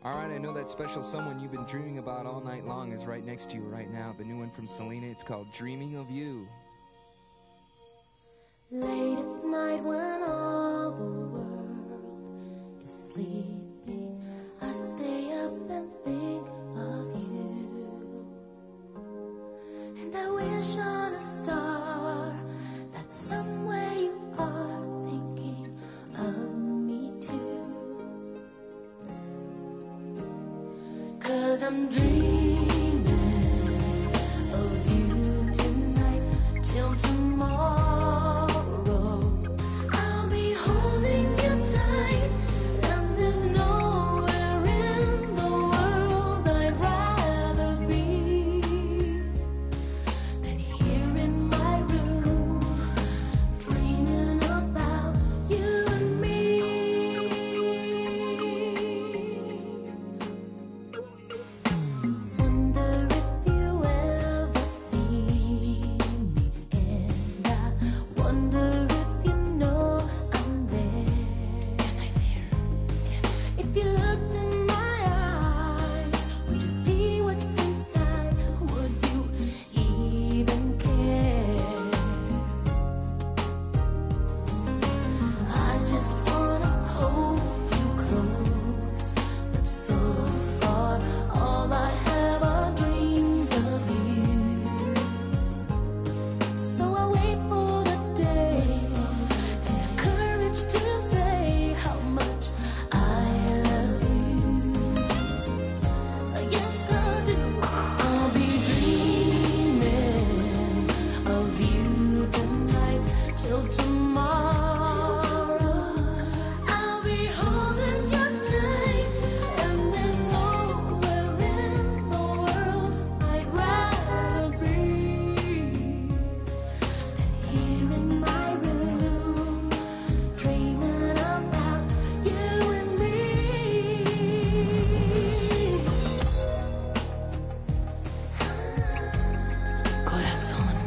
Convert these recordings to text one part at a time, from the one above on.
Alright, I know that special someone you've been dreaming about all night long is right next to you right now. The new one from Selena, it's called Dreaming of You. Late at night when all the world is sleeping, I stay up and think of you. And I wish on a star that somewhere you are thinking of me too. 'Cause I'm dreaming of you tonight till tomorrow. I'll be holding you tight, and there's nowhere in the world I'd rather be than here in my room, dreaming about you and me. Wonder if you ever see me, and I wonder if you know I'm there. Am I there? If you looked in my eyes, would you see what's inside? Would you even care? I just wanna hold you close, but so far all I have are dreams of you. So I wait for the day to have courage to say how much I love you. Yes, I do. I'll be dreaming of you tonight till tomorrow. I'll be holding you tight, and there's nowhere in the world I'd rather be than here in my room, dreaming about you and me. Corazón,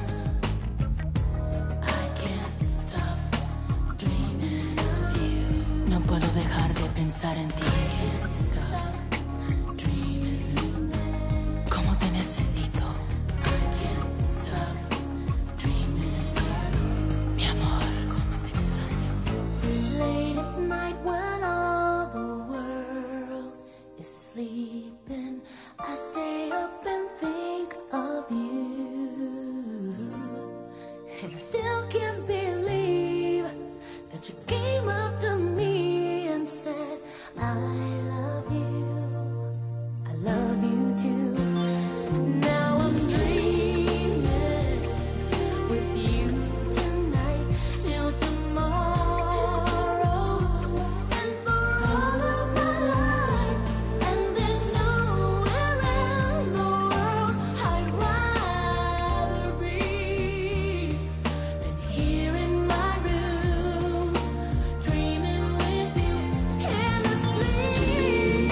I can't stop dreaming of you. No puedo dejar de pensar en ti. Can't stop dreaming. ¿Cómo te necesito, I can't stop dreaming of you. mi amor? ¿Cómo te extraño? Late at night when all the world is sleeping, I stay up and think of you. And I still can't believe that you came up to me and said, I love you. I love you too. Now I'm dreaming with you tonight till tomorrow, and for all of my life. And there's nowhere in the world I'd rather be than here in my room, dreaming with you in a dream.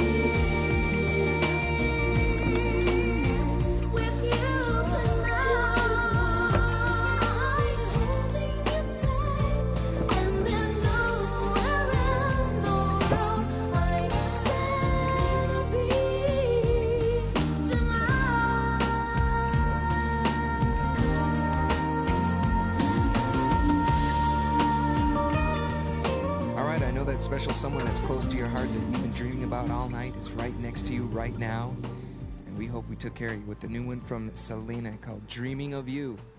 With you tonight, holding you tight, and there's nowhere in the world I'd rather be Alright, I know that special someone that's close to your heart that you've been dreaming about all night is right next to you right now. And we hope we took care of you with the new one from Selena called Dreaming of You.